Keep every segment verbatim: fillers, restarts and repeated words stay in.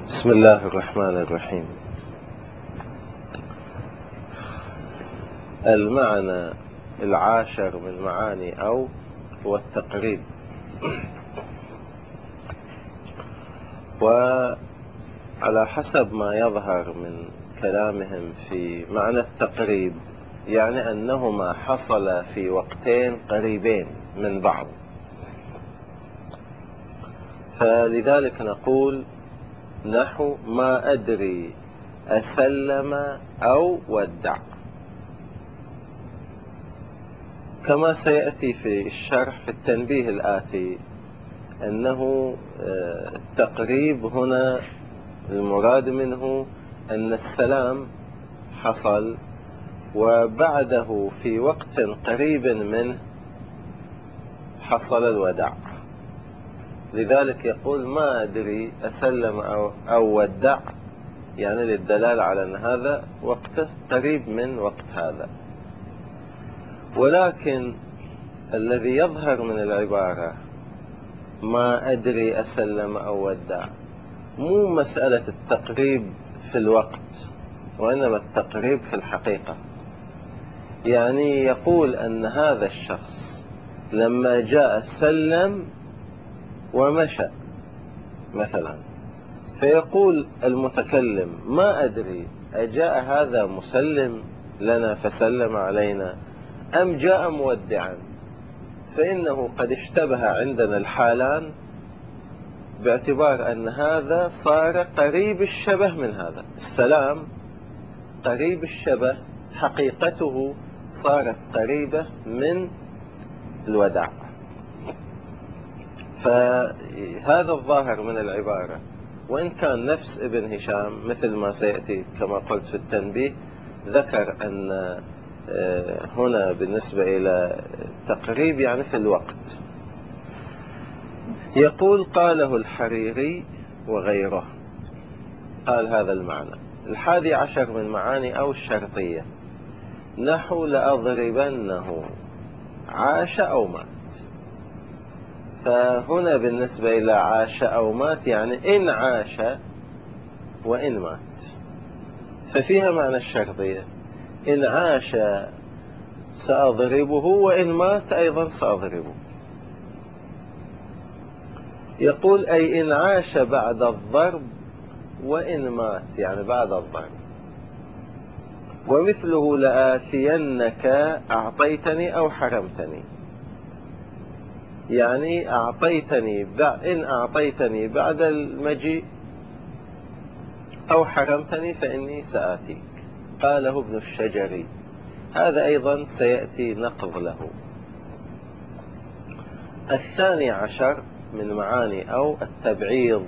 بسم الله الرحمن الرحيم. المعنى العاشر من معاني أو هو التقريب. وعلى حسب ما يظهر من كلامهم في معنى التقريب يعني أنهما حصل في وقتين قريبين من بعض، فلذلك نقول نحو ما أدري أسلم أو ودع، كما سيأتي في الشرح في التنبيه الآتي أنه التقريب هنا المراد منه أن السلام حصل وبعده في وقت قريب منه حصل الوداع. لذلك يقول ما أدري أسلم أو, أو ودع، يعني للدلالة على أن هذا وقته قريب من وقت هذا. ولكن الذي يظهر من العبارة ما أدري أسلم أو ودع مو مسألة التقريب في الوقت، وإنما التقريب في الحقيقة. يعني يقول أن هذا الشخص لما جاء سلم ومشى مثلا، فيقول المتكلم ما أدري أجاء هذا مسلم لنا فسلم علينا أم جاء مودعا، فإنه قد اشتبه عندنا الحالان باعتبار أن هذا صار قريب الشبه من هذا. السلام قريب الشبه، حقيقته صارت قريبة من الوداع. فهذا الظاهر من العبارة، وإن كان نفس ابن هشام مثل ما سيأتي كما قلت في التنبيه ذكر أن هنا بالنسبة إلى التقريب يعني في الوقت. يقول قاله الحريري وغيره، قال هذا المعنى. الحادي عشر من معاني أو الشرطية نحو لأضربنه عاش أو مات. فهنا بالنسبة إلى عاش أو مات يعني إن عاش وإن مات، ففيها معنى الشرطية. إن عاش سأضربه وإن مات أيضا سأضربه. يقول أي إن عاش بعد الضرب وإن مات يعني بعد الضرب. ومثله لآتينك أعطيتني أو حرمتني، يعني أعطيتني إن أعطيتني بعد المجيء أو حرمتني فإني سآتيك. قاله ابن الشجري، هذا أيضا سيأتي نقض له. الثاني عشر من معاني أو التبعيض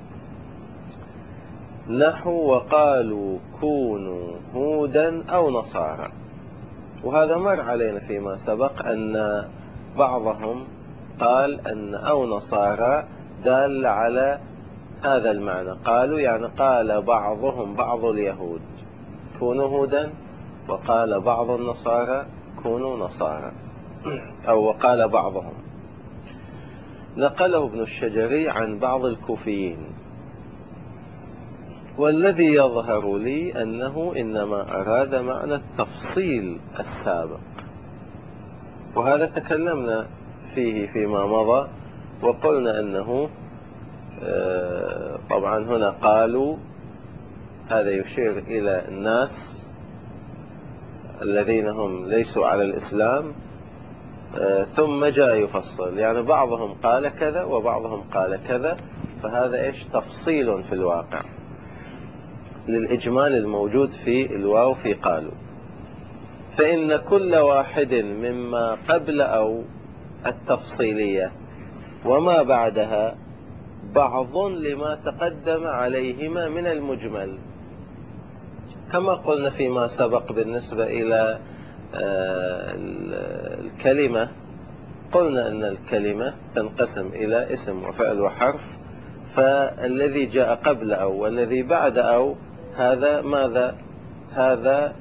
نحو وقالوا كونوا هودا أو نصارى. وهذا مر علينا فيما سبق أن بعضهم قال أن أو نصارى دال على هذا المعنى. قالوا يعني قال بعضهم بعض اليهود كونوا هودا، وقال بعض النصارى كونوا نصارى، أو وقال بعضهم. نقله ابن الشجري عن بعض الكوفيين، والذي يظهر لي أنه إنما أراد معنى التفصيل السابق، وهذا تكلمنا فيه فيما مضى وقلنا أنه طبعا هنا قالوا هذا يشير إلى الناس الذين هم ليسوا على الإسلام، ثم جاء يفصل يعني بعضهم قال كذا وبعضهم قال كذا، فهذا إيش تفصيل في الواقع للإجمال الموجود في الواو في قالوا. فإن كل واحد مما قبل أو التفصيلية وما بعدها بعض لما تقدم عليهما من المجمل، كما قلنا فيما سبق بالنسبة إلى الكلمة. قلنا أن الكلمة تنقسم إلى اسم وفعل وحرف، فالذي جاء قبل أو والذي بعد أو هذا ماذا؟ هذا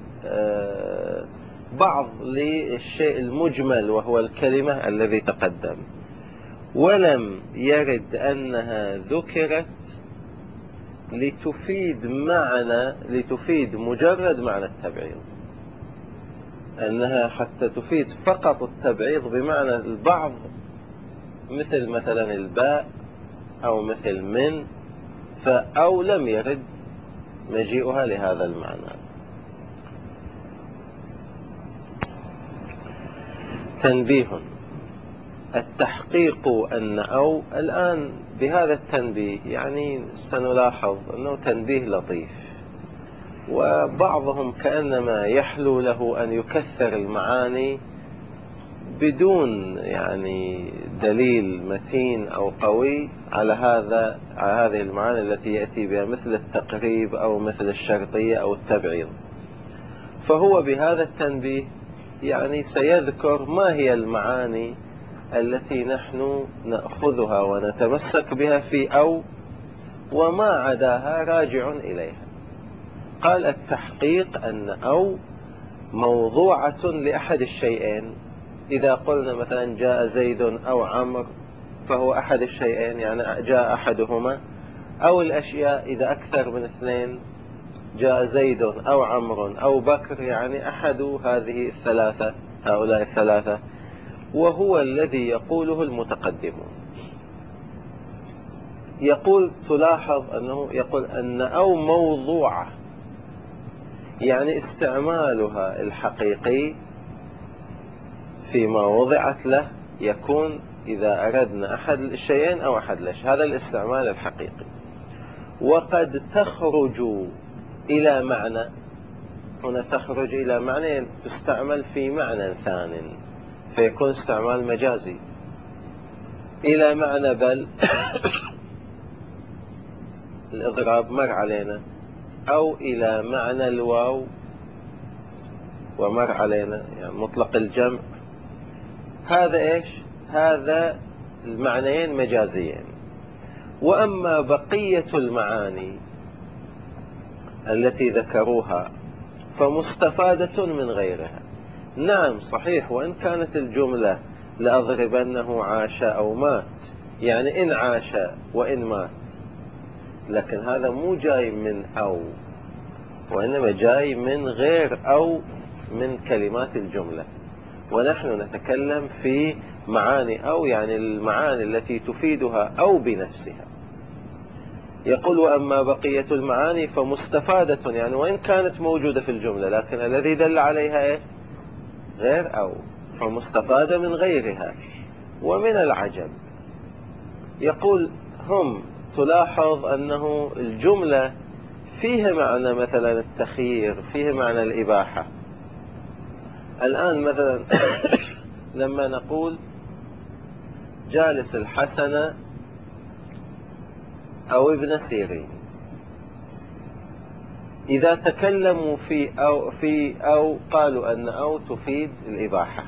بعض للشيء المجمل وهو الكلمة الذي تقدم. ولم يرد أنها ذكرت لتفيد معنى لتفيد مجرد معنى التبعيض، أنها حتى تفيد فقط التبعيض بمعنى البعض، مثل مثلا الباء أو مثل من، فأو لم يرد مجيئها لهذا المعنى. تنبيه: التحقيق أن أو، الآن بهذا التنبيه يعني سنلاحظ أنه تنبيه لطيف، وبعضهم كأنما يحلو له أن يكثر المعاني بدون يعني دليل متين أو قوي على هذا على هذه المعاني التي يأتي بها، مثل التقريب أو مثل الشرطية أو التبعيض. فهو بهذا التنبيه يعني سيذكر ما هي المعاني التي نحن نأخذها ونتمسك بها في أو، وما عداها راجع إليها. قال: التحقيق أن أو موضوعة لأحد الشيئين. إذا قلنا مثلا جاء زيد أو عمرو فهو أحد الشيئين، يعني جاء أحدهما، أو الأشياء إذا أكثر من اثنين، جاء زيد أو عمرو أو بكر، يعني أحد هذه الثلاثة، هؤلاء الثلاثة، وهو الذي يقوله المتقدمون. يقول تلاحظ أنه يقول أن أو موضوعة، يعني استعمالها الحقيقي فيما وضعت له يكون إذا أردنا أحد الشيئين أو أحد الأشياء، هذا الاستعمال الحقيقي. وقد تخرج إلى معنى، هنا تخرج إلى معنى تستعمل في معنى ثان، فيكون استعمال مجازي. إلى معنى بل الإضراب مر علينا، أو إلى معنى الواو ومر علينا، يعني مطلق الجمع. هذا إيش؟ هذا المعنيين مجازيين. وأما بقية المعاني التي ذكروها فمستفادة من غيرها. نعم صحيح، وإن كانت الجملة لأضربنه عاش أو مات، يعني إن عاش وإن مات، لكن هذا مو جاي من أو، وإنما جاي من غير أو من كلمات الجملة. ونحن نتكلم في معاني أو، يعني المعاني التي تفيدها أو بنفسها. يقول: وأما بقية المعاني فمستفادة، يعني وإن كانت موجودة في الجملة لكن الذي دل عليها إيه؟ غير أو، فمستفادة من غيرها. ومن العجب، يقول هم تلاحظ أنه الجملة فيها معنى مثلا التخيير، فيها معنى الإباحة. الآن مثلا لما نقول جالس الحسن أو ابن سيرين، إذا تكلموا في أو, في أو قالوا أن أو تفيد الإباحة.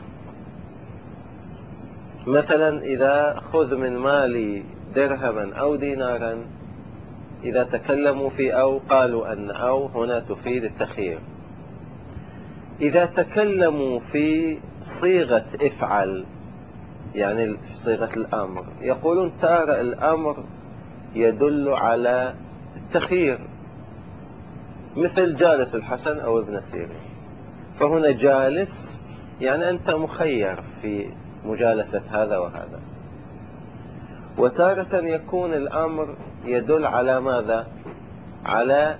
مثلا إذا خذ من مالي درهما أو دينارا، إذا تكلموا في أو قالوا أن أو هنا تفيد التخيير. إذا تكلموا في صيغة افعل، يعني صيغة الأمر، يقولون تارى الأمر يدل على التخيير، مثل جالس الحسن أو ابن سيرين. فهنا جالس يعني أنت مخير في مجالسة هذا وهذا. وتارة يكون الأمر يدل على ماذا؟ على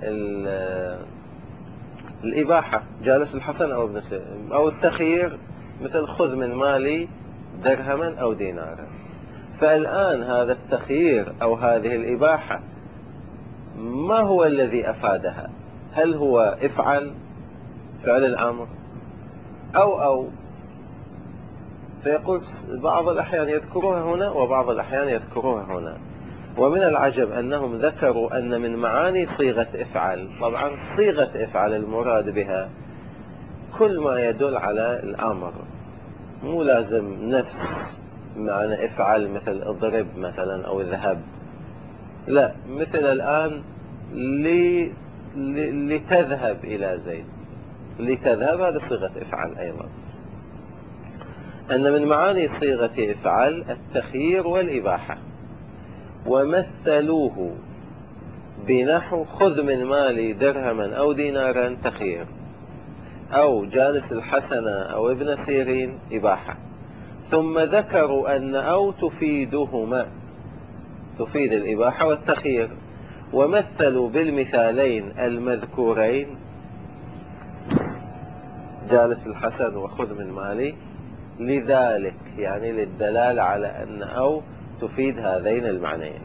الإباحة، جالس الحسن أو ابن سيرين، أو التخيير مثل خذ من مالي درهما أو دينارا. فالآن هذا التخيير أو هذه الإباحة ما هو الذي أفادها؟ هل هو افعل فعل الأمر أو أو؟ فيقول بعض الأحيان يذكروها هنا وبعض الأحيان يذكروها هنا. ومن العجب أنهم ذكروا أن من معاني صيغة افعل، طبعا صيغة افعل المراد بها كل ما يدل على الأمر، مو لازم نفس معنى افعل مثل اضرب مثلا أو اذهب، لا، مثل الآن لي لتذهب إلى زيد، لتذهب هذا صيغة افعل أيضا. أن من معاني صيغة افعل التخيير والإباحة. ومثلوه بنحو خذ من مالي درهما أو دينارا تخير، أو جالس الحسن أو ابن سيرين إباحة. ثم ذكروا أن أو تفيدهما، تفيد الإباحة والتخيير، ومثلوا بالمثالين المذكورين جالس الحسن وخذ من مالي لذلك، يعني للدلالة على أن أو تفيد هذين المعنيين.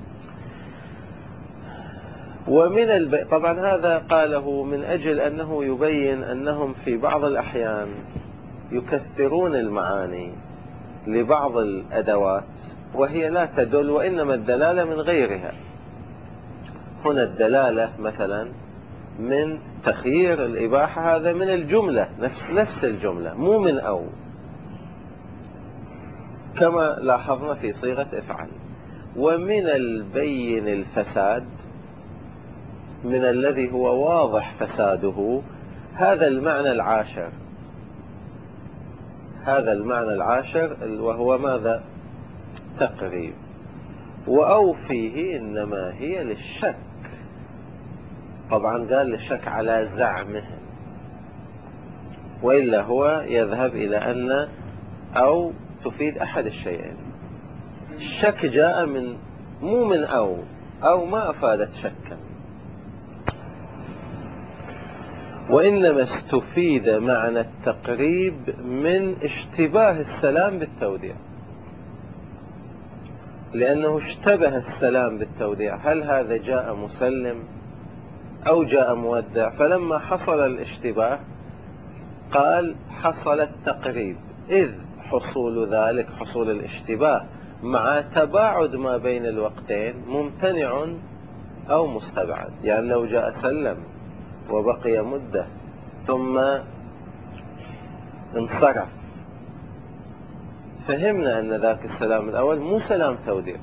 ومن الب... طبعا هذا قاله من أجل أنه يبين أنهم في بعض الأحيان يكثرون المعاني لبعض الأدوات وهي لا تدل، وإنما الدلالة من غيرها. هنا الدلالة مثلا من تخيير الإباحة، هذا من الجملة، نفس نفس الجملة، مو من أو، كما لاحظنا في صيغة افعل. ومن البين الفساد، من الذي هو واضح فساده، هذا المعنى العاشر، هذا المعنى العاشر وهو ماذا؟ تقريب. وأو فيه إنما هي للشك، طبعا قال للشك على زعمهم، وإلا هو يذهب إلى أن أو تفيد أحد الشيئين. الشك جاء من مو من أو، أو ما أفادت شكا، وإنما استفيد معنى التقريب من اشتباه السلام بالتوديع، لأنه اشتبه السلام بالتوديع، هل هذا جاء مسلم أو جاء مودع؟ فلما حصل الاشتباه قال حصل التقريب، إذ حصول ذلك، حصول الاشتباه مع تباعد ما بين الوقتين ممتنع أو مستبعد. يعني لو جاء سلم وبقي مدة ثم انصرف، فهمنا أن ذاك السلام الأول مو سلام توديع،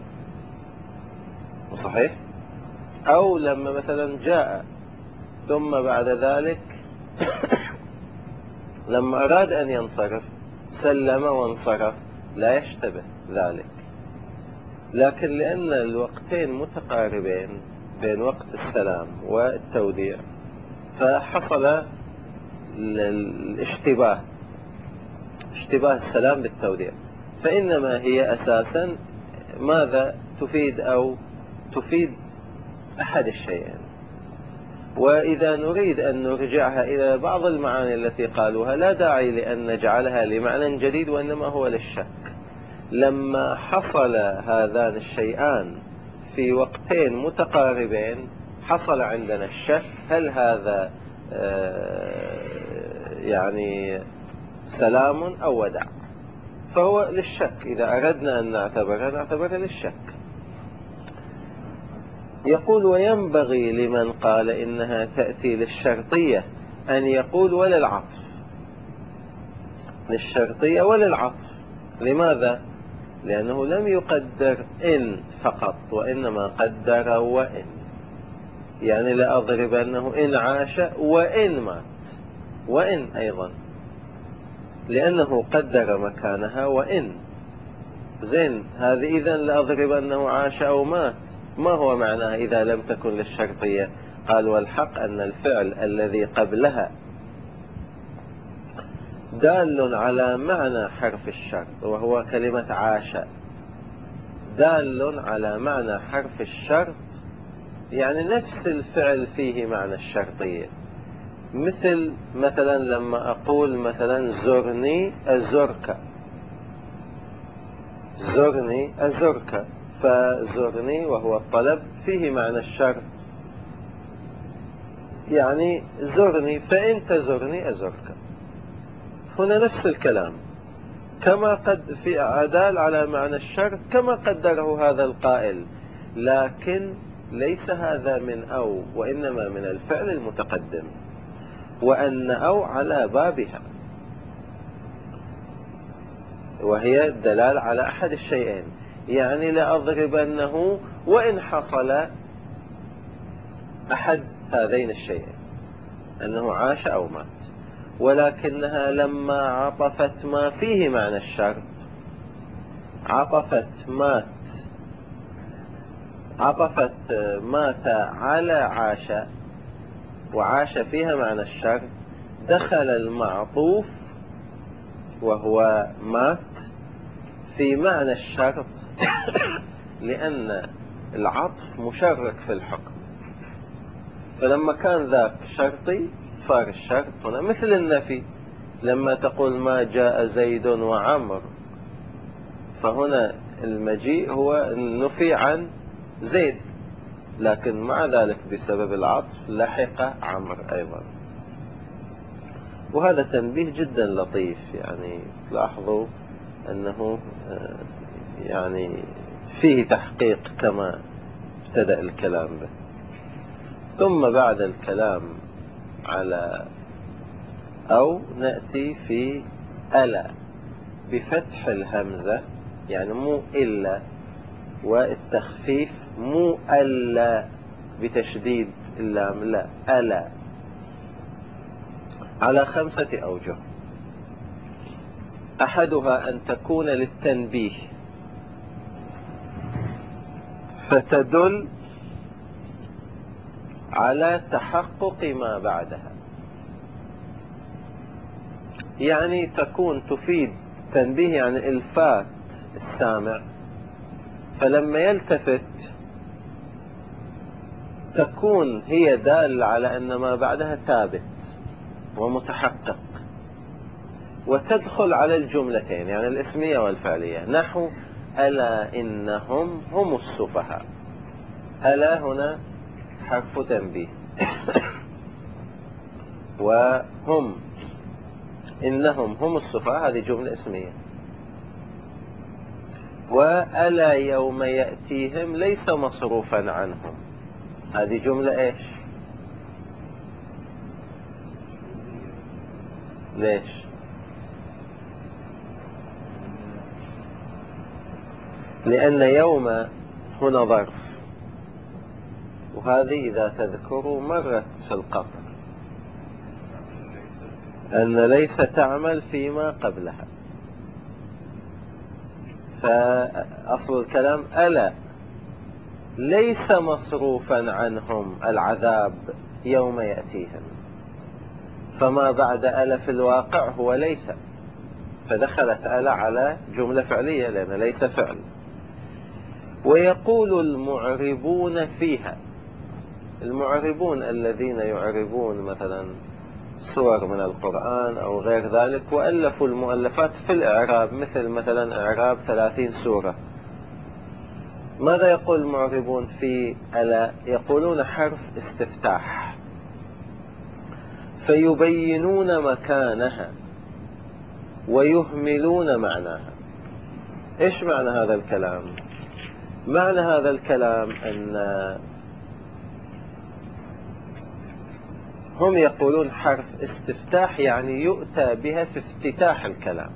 صحيح؟ أو لما مثلا جاء ثم بعد ذلك لما أراد أن ينصرف سلم وانصرف، لا يشتبه ذلك. لكن لأن الوقتين متقاربين بين وقت السلام والتوديع، فحصل الاشتباه، اشتباه السلام بالتوديع. فإنما هي أساسا ماذا تفيد؟ أو تفيد أحد الشيئين. وإذا نريد أن نرجعها إلى بعض المعاني التي قالوها لا داعي لأن نجعلها لمعنى جديد، وإنما هو للشك. لما حصل هذان الشيئان في وقتين متقاربين حصل عندنا الشك، هل هذا يعني سلام أو ودع؟ فهو للشك، إذا أردنا أن نعتبرها نعتبرها للشك. يقول وينبغي لمن قال إنها تأتي للشرطية أن يقول وللعطف، للشرطية وللعطف. لماذا؟ لأنه لم يقدر إن فقط، وإنما قدر وإن، يعني لأضرب أنه إن عاش وإن مات، وإن أيضا، لأنه قدر مكانها وإن. زين، هذه إذن لأضرب أنه عاش أو مات، ما هو معناها إذا لم تكن للشرطية؟ قال والحق أن الفعل الذي قبلها دال على معنى حرف الشرط، وهو كلمة عاش، دال على معنى حرف الشرط، يعني نفس الفعل فيه معنى الشرطية. مثل مثلا لما أقول مثلا زرني أزرك، زرني أزرك، فزرني وهو الطلب فيه معنى الشرط، يعني زرني فإن تزرني أزرك. هنا نفس الكلام، كما قد في عدال على معنى الشرط كما قدره هذا القائل، لكن ليس هذا من أو، وإنما من الفعل المتقدم، وأن أو على بابها، وهي الدلال على أحد الشيئين، يعني لأضربنه وإن حصل أحد هذين الشيئين، أنه عاش أو مات. ولكنها لما عطفت ما فيه معنى الشرط، عطفت مات عطفت مات على عاش، وعاش فيها معنى الشرط، دخل المعطوف وهو مات في معنى الشرط لأن العطف مشرك في الحكم، فلما كان ذاك شرطي صار الشرط هنا مثل النفي. لما تقول ما جاء زيد وعمر، فهنا المجيء هو النفي عن زيد، لكن مع ذلك بسبب العطف لحق عمر أيضا. وهذا تنبيه جدا لطيف، يعني تلاحظوا أنه يعني فيه تحقيق كما ابتدأ الكلام به. ثم بعد الكلام على أو نأتي في ألا بفتح الهمزة، يعني مو إلا، والتخفيف مو ألا بتشديد اللام، لا ألا، على خمسة أوجه. أحدها أن تكون للتنبيه فتدل على تحقق ما بعدها، يعني تكون تفيد تنبيه يعني إلفات السامع، فلما يلتفت تكون هي دالة على أن ما بعدها ثابت ومتحقق، وتدخل على الجملتين يعني الاسمية والفعلية، نحو ألا إنهم هم السفهاء. ألا هنا حرف تنبيه، وهم إنهم هم السفهاء هذه جملة اسمية. وألا يوم يأتيهم ليس مصروفا عنهم، هذه جملة إيش؟ ليش؟ لأن يوم هنا ظرف، وهذه إذا تذكروا مرت في القطر أن ليس تعمل فيما قبلها، فأصل الكلام ألا ليس مصروفا عنهم العذاب يوم يأتيهم، فما بعد ألا في الواقع هو ليس، فدخلت ألا على جملة فعلية لأن ليس فعل. ويقول المعربون فيها، المعربون الذين يعربون مثلا سور من القرآن أو غير ذلك، وألفوا المؤلفات في الإعراب، مثل مثلا إعراب ثلاثين سورة. ماذا يقول المعربون في ألا؟ يقولون حرف استفتاح، فيبينون مكانها ويهملون معناها. إيش معنى هذا الكلام؟ معنى هذا الكلام أن هم يقولون حرف استفتاح يعني يؤتى بها في افتتاح الكلام،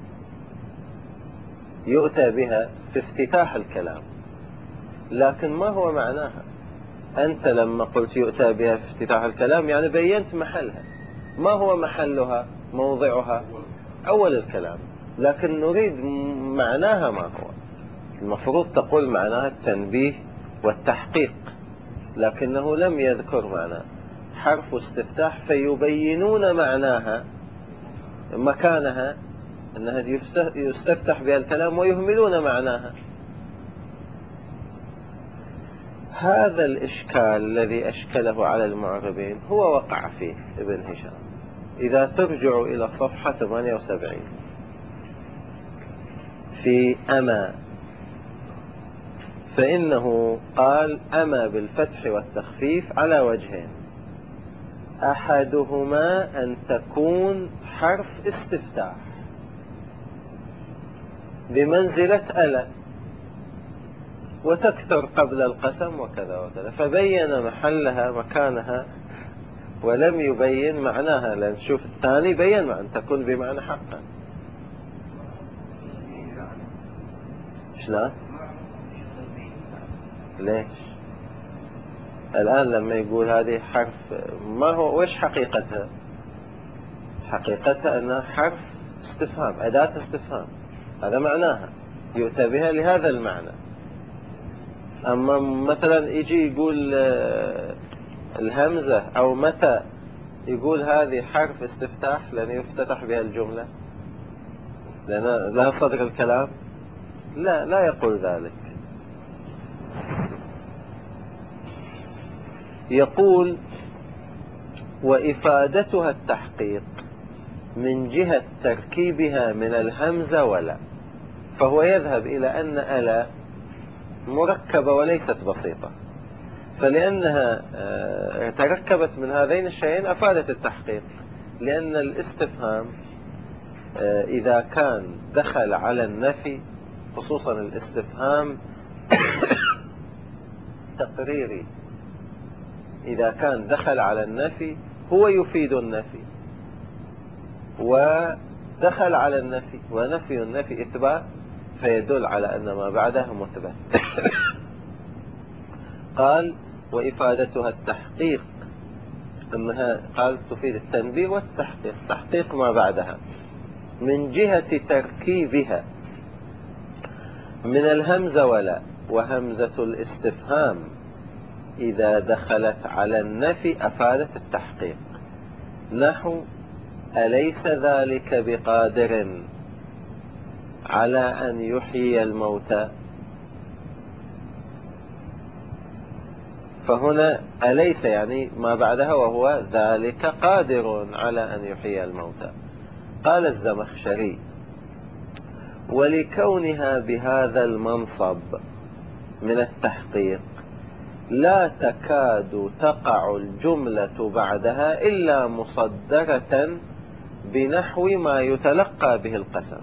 يؤتى بها في افتتاح الكلام، لكن ما هو معناها؟ أنت لما قلت يؤتى بها في افتتاح الكلام يعني بينت محلها. ما هو محلها؟ موضعها أول الكلام، لكن نريد معناها ما هو. المفروض تقول معناها التنبيه والتحقيق، لكنه لم يذكر معناه. حرف استفتاح فيبينون معناها مكانها، أنها يستفتح بها الكلام، ويهملون معناها. هذا الإشكال الذي أشكله على المعربين هو وقع فيه ابن هشام. إذا ترجع إلى صفحة ثمانية وسبعين في أما، فإنه قال أما بالفتح والتخفيف على وجهين، أحدهما أن تكون حرف استفتاح بمنزلة ألا، وتكثر قبل القسم وكذا وكذا، فبين محلها مكانها ولم يبين معناها، لأن شوف الثاني بين أن تكون بمعنى حقا. شلون؟ ليش؟ الآن لما يقول هذه حرف، ما هو وش حقيقتها؟ حقيقتها أنها حرف استفهام، أداة استفهام، هذا معناها، يؤتى بها لهذا المعنى. أما مثلا يجي يقول الهمزة أو متى، يقول هذه حرف استفتاح لأن يفتتح بها الجملة، لأن لها صدر الكلام. لا، لا يقول ذلك. يقول وإفادتها التحقيق من جهة تركيبها من الهمزة ولا، فهو يذهب إلى أن ألا مركبة وليست بسيطة، فلأنها تركبت من هذين الشيئين أفادت التحقيق، لأن الاستفهام إذا كان دخل على النفي، خصوصا الاستفهام تقريري، إذا كان دخل على النفي هو يفيد النفي، ودخل على النفي، ونفي النفي إثبات، فيدل على أن ما بعده مثبت. قال وإفادتها التحقيق، أنها قال تفيد التنبيه والتحقيق، تحقيق ما بعدها من جهة تركيبها من الهمزة ولا، وهمزة الاستفهام إذا دخلت على النفي أفادت التحقيق، نحو أليس ذلك بقادر على أن يحيي الموتى، فهنا أليس يعني ما بعدها وهو ذلك قادر على أن يحيي الموتى. قال الزمخشري ولكونها بهذا المنصب من التحقيق لا تكاد تقع الجملة بعدها إلا مصدرة بنحو ما يتلقى به القسم،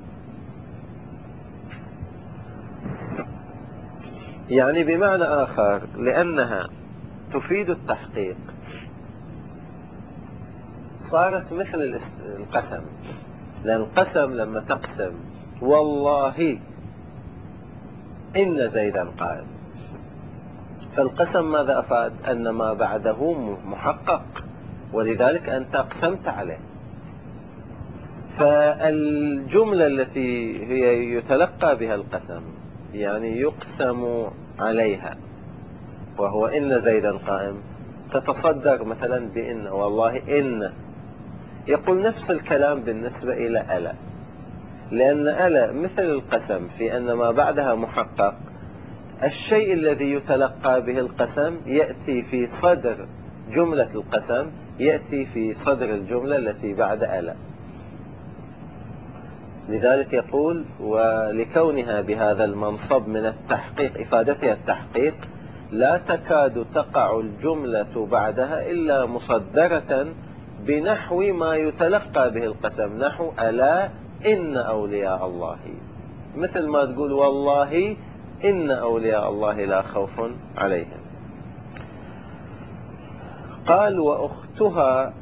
يعني بمعنى آخر لأنها تفيد التحقيق صارت مثل القسم، لأن القسم لما تقسم والله إن زيدا قائم، فالقسم ماذا أفاد؟ أن ما بعده محقق، ولذلك أنت أقسمت عليه. فالجملة التي هي يتلقى بها القسم يعني يقسم عليها وهو إن زيدا قائم، تتصدر مثلا بإن، والله إن، يقول نفس الكلام بالنسبة إلى ألا، لأن ألا مثل القسم في أن ما بعدها محقق، الشيء الذي يتلقى به القسم يأتي في صدر جملة القسم، يأتي في صدر الجملة التي بعد ألا. لذلك يقول ولكونها بهذا المنصب من التحقيق، إفادتها التحقيق، لا تكاد تقع الجملة بعدها إلا مصدرة بنحو ما يتلقى به القسم، نحو ألا إن أولياء الله، مثل ما تقول والله إن أولياء الله لا خوف عليهم. قال وأختها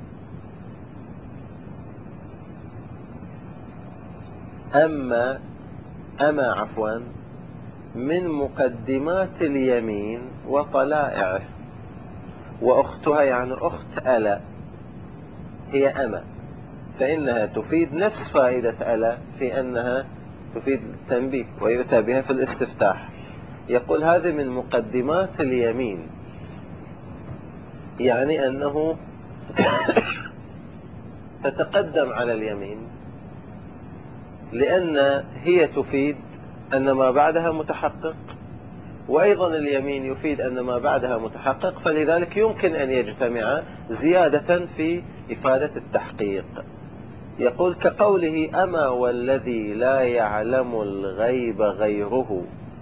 أما أما عفوا من مقدمات اليمين وطلائعه، وأختها يعني أخت ألا هي أما، فإنها تفيد نفس فائدة ألا في أنها تفيد التنبيه ويؤتى بها في الاستفتاح. يقول هذه من مقدمات اليمين، يعني أنه تتقدم على اليمين، لأن هي تفيد أن ما بعدها متحقق، وأيضا اليمين يفيد أن ما بعدها متحقق، فلذلك يمكن أن يجتمع زيادة في إفادة التحقيق. يقول كقوله أما والذي لا يعلم الغيب غيره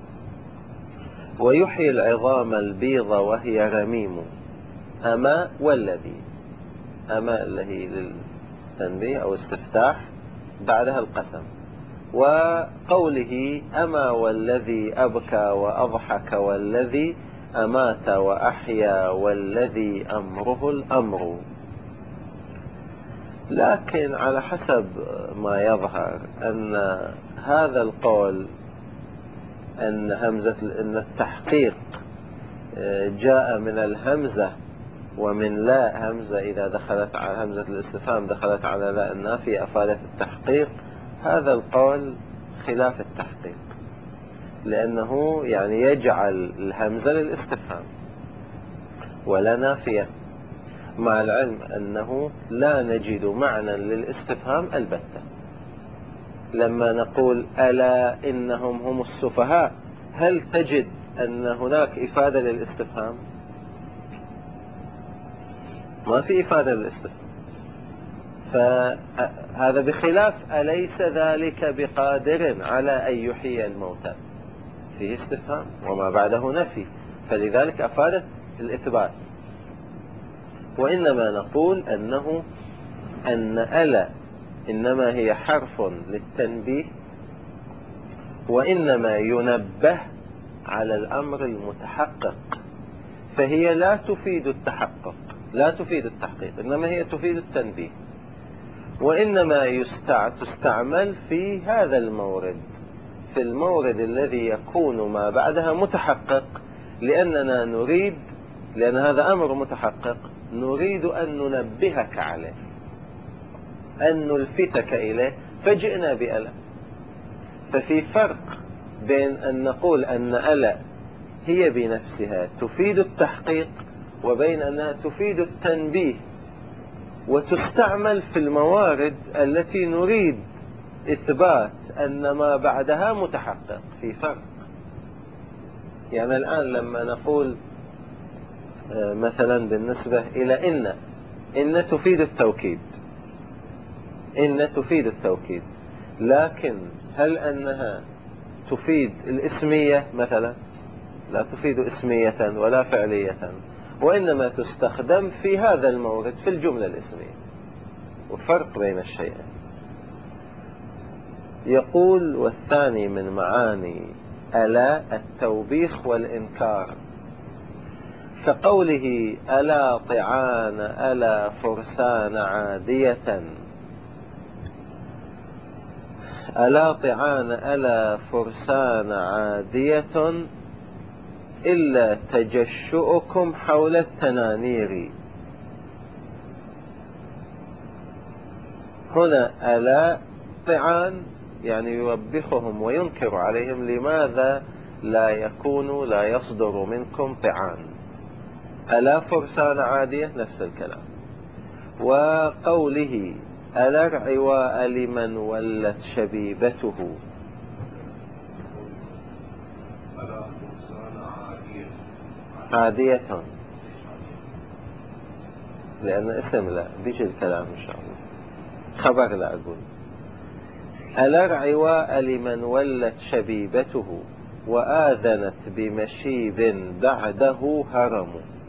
ويحيي العظام البيض وهي رميم، أما والذي، أما الذي للتنبيه أو استفتاح بعدها القسم، وقوله أما والذي أبكى وأضحك والذي أمات وأحيا والذي أمره الأمر. لكن على حسب ما يظهر أن هذا القول أن همزة أن التحقيق جاء من الهمزة ومن لا همزة، إذا دخلت على همزة الاستفهام دخلت على لا النافية أفادت التحقيق، هذا القول خلاف التحقيق، لأنه يعني يجعل الهمزة للاستفهام ولا نافية، مع العلم أنه لا نجد معنى للاستفهام البتة. لما نقول ألا إنهم هم السفهاء، هل تجد أن هناك إفادة للاستفهام؟ ما في إفادة للاستفهام. فهذا بخلاف أليس ذلك بقادر على أن يحيي الموتى، فيه استفهام وما بعده نفي، فلذلك أفادت الإثبات. وإنما نقول أنه أن ألا إنما هي حرف للتنبيه، وإنما ينبه على الأمر المتحقق، فهي لا تفيد التحقق، لا تفيد التحقيق، إنما هي تفيد التنبيه. وإنما تستعمل في هذا المورد، في المورد الذي يكون ما بعدها متحقق، لأننا نريد، لأن هذا أمر متحقق، نريد أن ننبهك عليه، أن نلفتك إليه، فجئنا بألا. ففي فرق بين أن نقول أن ألا هي بنفسها تفيد التحقيق، وبين أنها تفيد التنبيه وتستعمل في الموارد التي نريد إثبات أن ما بعدها متحقق. في فرق. يعني الآن لما نقول مثلا بالنسبة إلى إن، إن تفيد التوكيد، إن تفيد التوكيد، لكن هل أنها تفيد الاسمية مثلا؟ لا تفيد اسمية ولا فعلية، وإنما تستخدم في هذا المورد في الجملة الاسمية، وفرق بين الشيئين. يقول والثاني من معاني ألا التوبيخ والإنكار، كقوله ألا طعان ألا فرسان عادية، ألا طعان ألا فرسان عادية إلا تجشؤكم حول التنانير. هنا ألا طعان يعني يوبخهم وينكر عليهم لماذا لا يكون لا يصدر منكم طعان. ألا فرسان عادية نفس الكلام. وقوله ألا العواء لمن ولت شبيبته، عادية لأن اسم لا بيجي الكلام إن شاء الله، خبر لا أقول. ألا العواء لمن ولت شبيبته وآذنت بمشيب بعده هرم.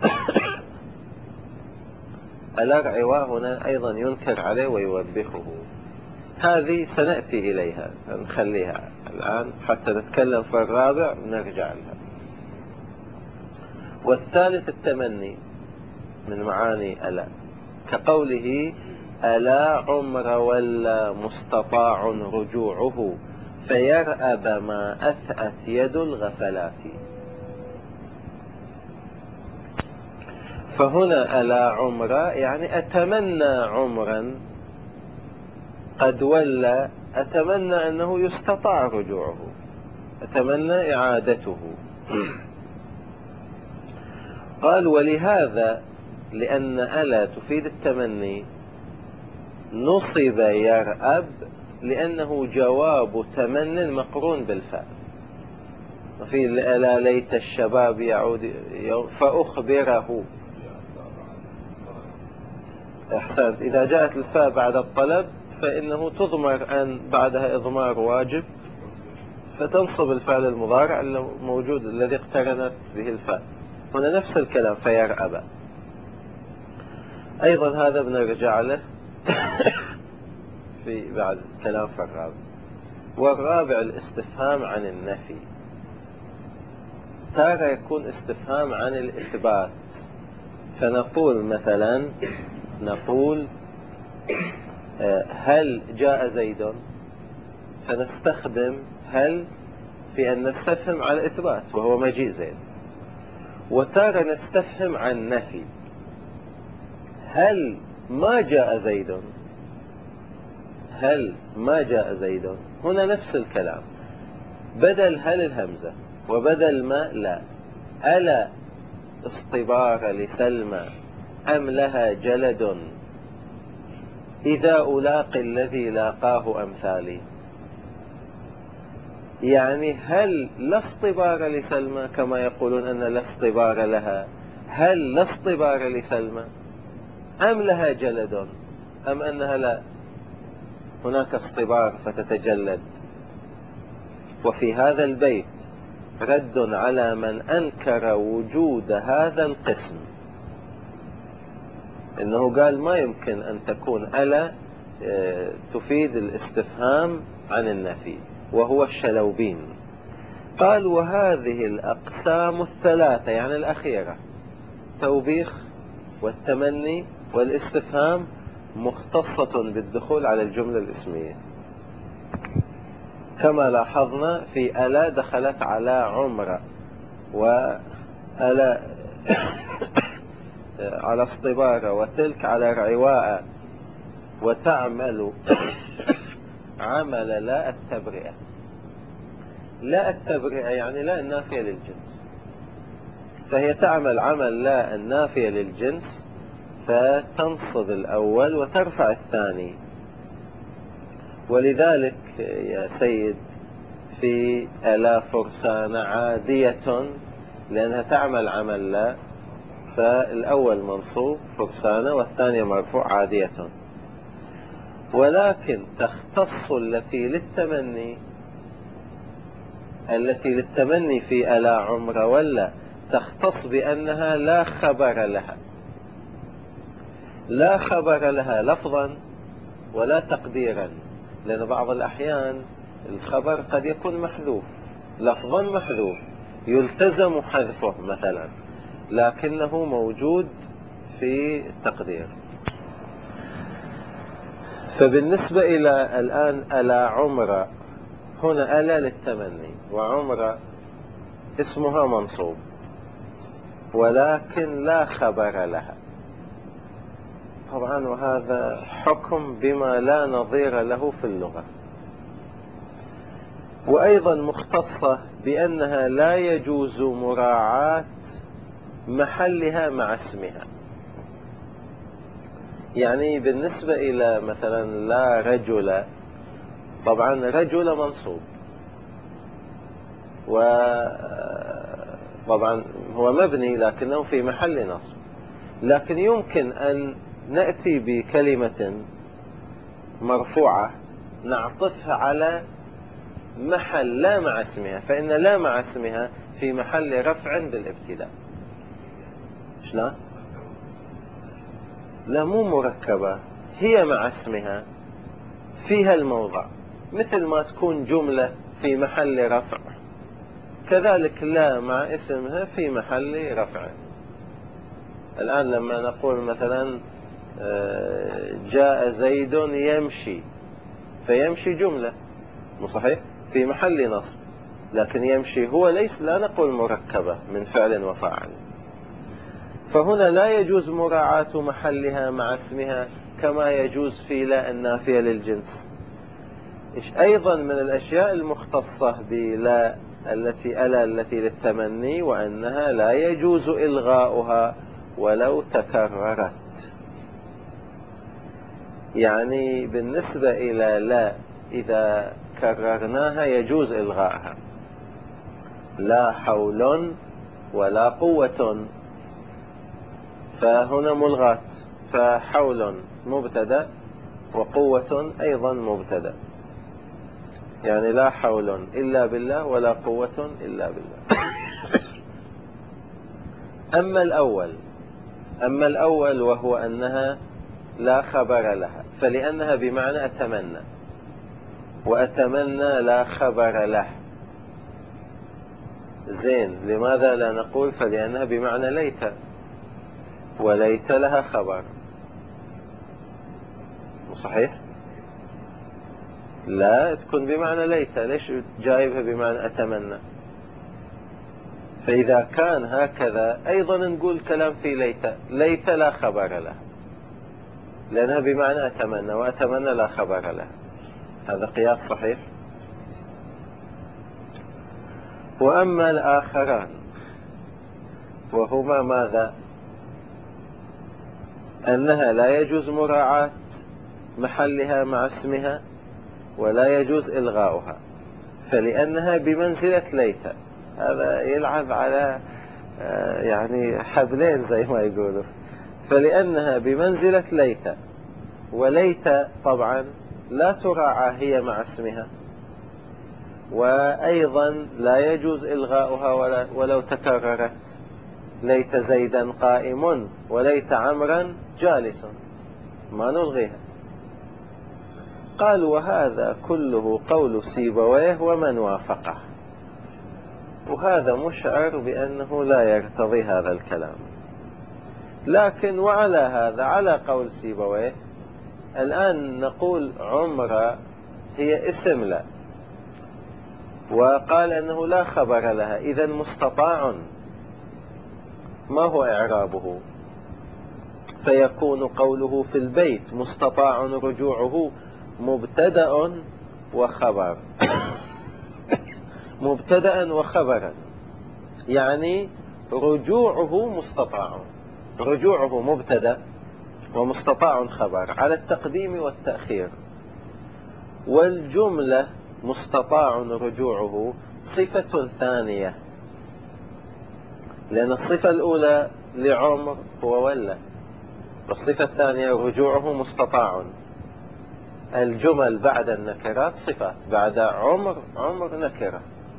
ألا العواء هنا أيضا ينكر عليه ويوبخه، هذه سنأتي إليها، نخليها الآن حتى نتكلم في الرابع ونرجع لها. والثالث التمني من معاني ألا، كقوله ألا عمر ولا مستطاع رجوعه فيرأب ما أثأت يد الغفلات. فهنا ألا عمر يعني أتمنى عمرا قد ولى، أتمنى أنه يستطاع رجوعه، أتمنى إعادته. قال ولهذا لأن ألا تفيد التمني نصب يرأب، لأنه جواب تمن مقرون بالفاء. وفي ألا ليت الشباب يعود فأخبره. أحسنت. إذا جاءت الفاء بعد الطلب فإنه تضمر أن بعدها إضمار واجب، فتنصب الفعل المضارع الموجود الذي اقترنت به الفاء. هنا نفس الكلام فيرأب. أيضا هذا بنرجع له في بعد كلام في الرابع. والرابع الاستفهام عن النفي، تارة يكون استفهام عن الإثبات، فنقول مثلا نقول هل جاء زيد، فنستخدم هل في أن نستفهم عن الإثبات وهو مجيء زيد. وتارة نستفهم عن نفي، هل ما جاء زيد، هل ما جاء زيد، هنا نفس الكلام، بدل هل الهمزة وبدل ما لا. ألا اصطبار لسلمى أم لها جلد إذا ألاقي الذي لاقاه أمثالي. يعني هل لا اصطبار لسلمى كما يقولون أن لا اصطبار لها، هل لا اصطبار لسلمى أم لها جلد، أم أنها لا هناك اصطبار فتتجلد. وفي هذا البيت رد على من أنكر وجود هذا القسم، إنه قال ما يمكن أن تكون ألا تفيد الاستفهام عن النفي، وهو الشلوبين. قال وهذه الأقسام الثلاثة يعني الأخيرة، توبيخ والتمني والاستفهام، مختصة بالدخول على الجملة الاسمية، كما لاحظنا في ألا دخلت على عمرة، وألا على اصطبار، وتلك على رعواء، وتعمل عمل لا التبرئة. لا التبرئة يعني لا النافية للجنس، فهي تعمل عمل لا النافية للجنس، فتنصب الأول وترفع الثاني. ولذلك يا سيد في ألا فرسان عادية، لأنها تعمل عمل لا، فالأول منصوب فرسان والثاني مرفوع عادية. ولكن تختص التي للتمني، التي للتمني في ألا عمر ولا تختص بأنها لا خبر لها، لا خبر لها لفظا ولا تقديرا، لأن بعض الأحيان الخبر قد يكون محذوف، لفظا محذوف يلتزم حذفه مثلا، لكنه موجود في التقدير. فبالنسبة إلى الآن ألا عمر، هنا ألا للتمني، وعمر اسمها منصوب، ولكن لا خبر لها. طبعا وهذا حكم بما لا نظير له في اللغة. وأيضا مختصة بأنها لا يجوز مراعاة محلها مع اسمها. يعني بالنسبة إلى مثلا لا رجل، طبعا رجل منصوب، وطبعا هو مبني لكنه في محل نصب، لكن يمكن أن نأتي بكلمة مرفوعة نعطفها على محل لا مع اسمها، فإن لا مع اسمها في محل رفع بالابتداء. شلون؟ لا مو مركبة، هي مع اسمها فيها الموضع، مثل ما تكون جملة في محل رفع، كذلك لا مع اسمها في محل رفع. الآن لما نقول مثلا جاء زيد يمشي، فيمشي جملة مو صحيح في محل نصب، لكن يمشي هو ليس، لا نقول مركبة من فعل وفاعل. فهنا لا يجوز مراعاة محلها مع اسمها كما يجوز في لا النافية للجنس. أيضا من الأشياء المختصة بلا التي ألا التي للتمني، وأنها لا يجوز إلغاؤها ولو تكررت. يعني بالنسبة إلى لا إذا كررناها يجوز إلغائها، لا حول ولا قوة، فهنا ملغاة، فحول مبتدأ وقوة أيضا مبتدأ، يعني لا حول إلا بالله ولا قوة إلا بالله. أما الأول أما الأول وهو أنها لا خبر لها، فلأنها بمعنى أتمنى، وأتمنى لا خبر له. زين، لماذا لا نقول فلأنها بمعنى ليت، وليت لها خبر؟ صحيح؟ لا تكون بمعنى ليت، ليش جايبها بمعنى أتمنى؟ فإذا كان هكذا أيضا نقول كلام في ليت، ليت لا خبر له، لأنها بمعنى أتمنى، وأتمنى لا خبر له. هذا قياس صحيح. وأما الآخران وهما ماذا؟ أنها لا يجوز مراعاة محلها مع اسمها ولا يجوز إلغاؤها، فلأنها بمنزلة ليت. هذا يلعب على يعني حبلين زي ما يقولوا. فلأنها بمنزلة ليت، وليت طبعا لا تراعى هي مع اسمها، وأيضا لا يجوز إلغاؤها ولو تكررت. ليت زيدا قائم وليت عمرا جالس، ما نلغيها. قال وهذا كله قول سيبويه ومن وافقه، وهذا مشعر بأنه لا يرتضي هذا الكلام. لكن وعلى هذا، على قول سيبويه، الآن نقول عمرة هي اسم لا، وقال أنه لا خبر لها، إذن مستطاع ما هو إعرابه؟ فيكون قوله في البيت مستطاع رجوعه مبتدأ وخبر مبتدأ وخبرا، يعني رجوعه مستطاع، رجوعه مبتدأ ومستطاع خبر على التقديم والتأخير. والجملة مستطاع رجوعه صفة ثانية، لأن الصفة الأولى لعمر هو ولا، والصفة الثانية رجوعه مستطاع. الجمل بعد النكرات صفة، بعد عمر عمر نكرة.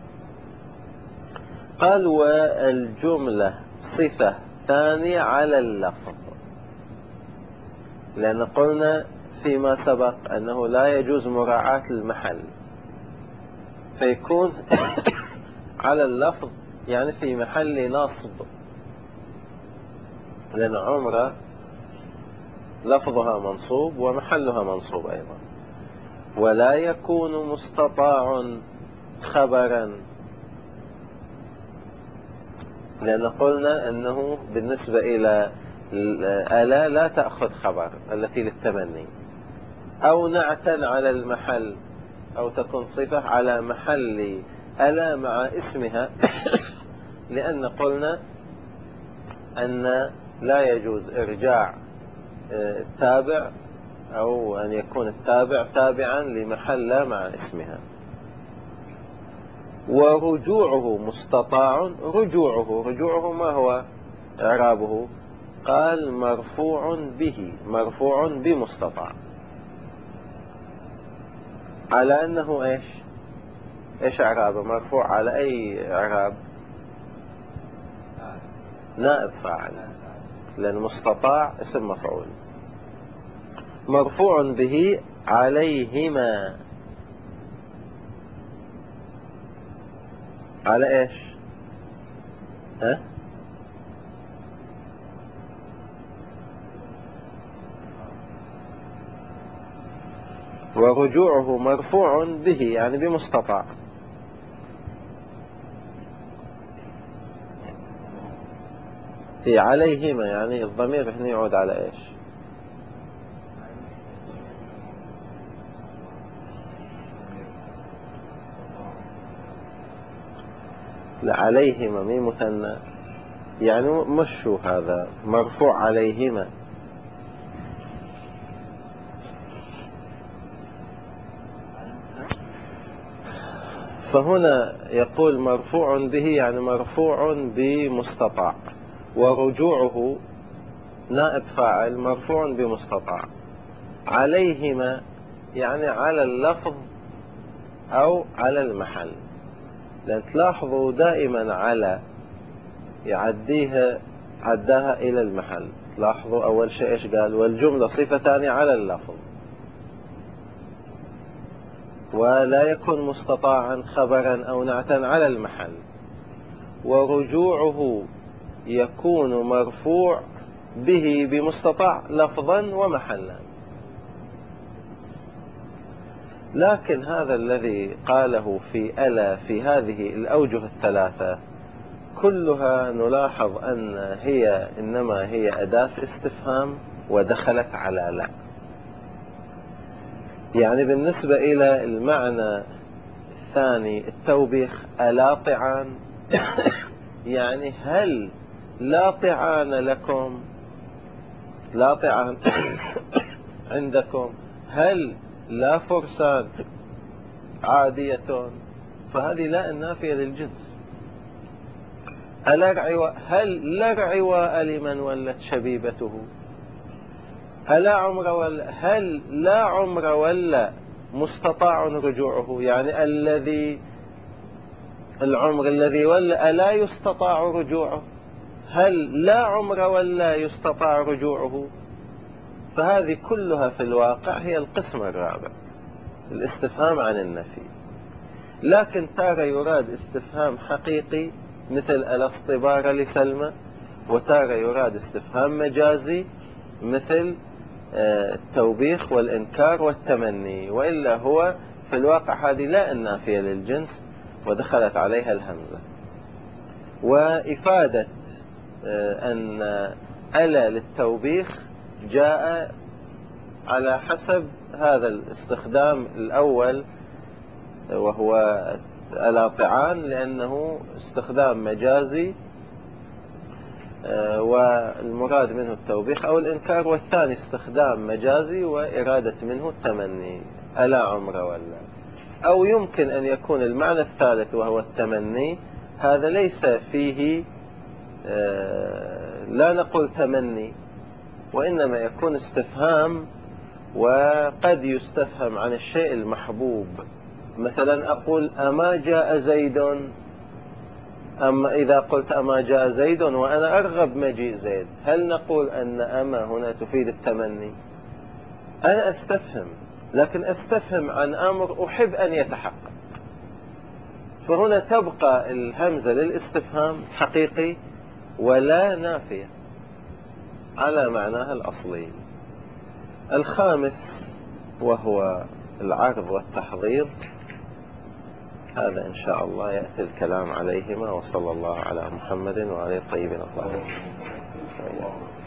قال والجملة صفة ثانية على اللفظ، لأن قلنا فيما سبق أنه لا يجوز مراعاة المحل، فيكون على اللفظ يعني في محل نصب، لأن عمرة لفظها منصوب ومحلها منصوب أيضا. ولا يكون مستطاع خبرا، لأن قلنا أنه بالنسبة إلى ألا لا تأخذ خبر التي للتمني، أو نعتا على المحل، أو تكون صفة على محل ألا مع اسمها، لأن قلنا أن لا يجوز إرجاع التابع أو أن يكون التابع تابعا لمحل مع اسمها. ورجوعه مستطاع، رجوعه رجوعه ما هو إعرابه؟ قال مرفوع به، مرفوع بمستطاع، على أنه إيش إيش إعرابه؟ مرفوع على أي إعراب؟ نائب فاعل، لأن مستطاع اسم مفعول. مرفوع به عليهما، على إيش؟ ها؟ ورجوعه مرفوع به يعني بمستطاع. في عليهما يعني الضمير هنا يعود على إيش؟ لا، عليهما مي مثنى، يعني مشوا هذا مرفوع عليهما. فهنا يقول مرفوع به يعني مرفوع بمستطاع، ورجوعه نائب فاعل مرفوع بمستطاع. عليهما يعني على اللفظ أو على المحل، لأن تلاحظوا دائما على يعديها عداها إلى المحل. تلاحظوا أول شيء إيش قال؟ والجملة صفة ثانية على اللفظ، ولا يكون مستطاعا خبرا أو نعتا على المحل. ورجوعه يكون مرفوع به بمستطاع لفظا ومحلا. لكن هذا الذي قاله في ألا في هذه الأوجه الثلاثة كلها نلاحظ أن هي إنما هي أداة استفهام ودخلت على لا. يعني بالنسبة إلى المعنى الثاني التوبيخ ألا طعان يعني هل لا طعان لكم، لا طعان عندكم، هل لا فرسان عادية، فهذه لا النافية للجنس. ألا رعواء، هل لا رعواء لمن ولت شبيبته، ألا عمر ولا، هل لا عمر ولا مستطاع رجوعه، يعني الذي العمر الذي ولا ألا يستطاع رجوعه، هل لا عمر ولا يستطاع رجوعه. فهذه كلها في الواقع هي القسم الرابع، الاستفهام عن النفي. لكن تارة يراد استفهام حقيقي مثل ألا اصطبار لسلمى، وتارة يراد استفهام مجازي مثل التوبيخ والإنكار والتمني، وإلا هو في الواقع هذه لا النافية للجنس ودخلت عليها الهمزة. وإفادة أن ألا للتوبيخ جاء على حسب هذا الاستخدام الأول وهو ألا طعان، لأنه استخدام مجازي والمراد منه التوبيخ أو الإنكار، والثاني استخدام مجازي وإرادة منه التمني ألا عمر ولا. أو يمكن أن يكون المعنى الثالث وهو التمني، هذا ليس فيه لا نقول تمني، وإنما يكون استفهام، وقد يستفهم عن الشيء المحبوب. مثلا أقول أما جاء زيد، أما إذا قلت أما جاء زيد وأنا أرغب مجيء زيد، هل نقول أن أما هنا تفيد التمني؟ أنا أستفهم، لكن أستفهم عن أمر أحب أن يتحقق، فهنا تبقى الهمزة للاستفهام حقيقي ولا نافية على معناها الأصلي. الخامس وهو العرض والتحضير، هذا إن شاء الله يأتي الكلام عليهما، وصلى الله على محمد وعلى الطيبين الطاهرين.